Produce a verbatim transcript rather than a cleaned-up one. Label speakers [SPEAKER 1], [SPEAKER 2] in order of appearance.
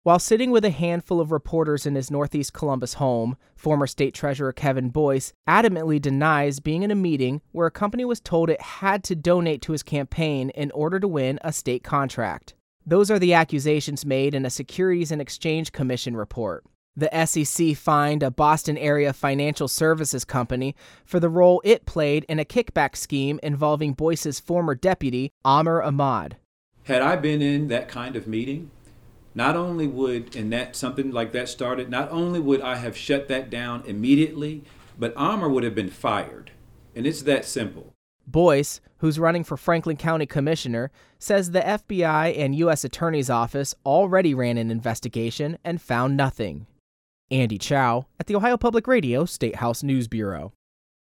[SPEAKER 1] While sitting with a handful of reporters in his Northeast Columbus home, former State Treasurer Kevin Boyce adamantly denies being in a meeting where a company was told it had to donate to his campaign in order to win a state contract. Those are the accusations made in a Securities and Exchange Commission report. The S E C fined a Boston-area financial services company for the role it played in a kickback scheme involving Boyce's former deputy, Amer Ahmad.
[SPEAKER 2] Had I been in that kind of meeting, not only would, and that something like that started, not only would I have shut that down immediately, but Amer would have been fired. And it's that simple.
[SPEAKER 1] Boyce, who's running for Franklin County Commissioner, says the F B I and U S Attorney's Office already ran an investigation and found nothing. Andy Chow at the Ohio Public Radio State House News Bureau.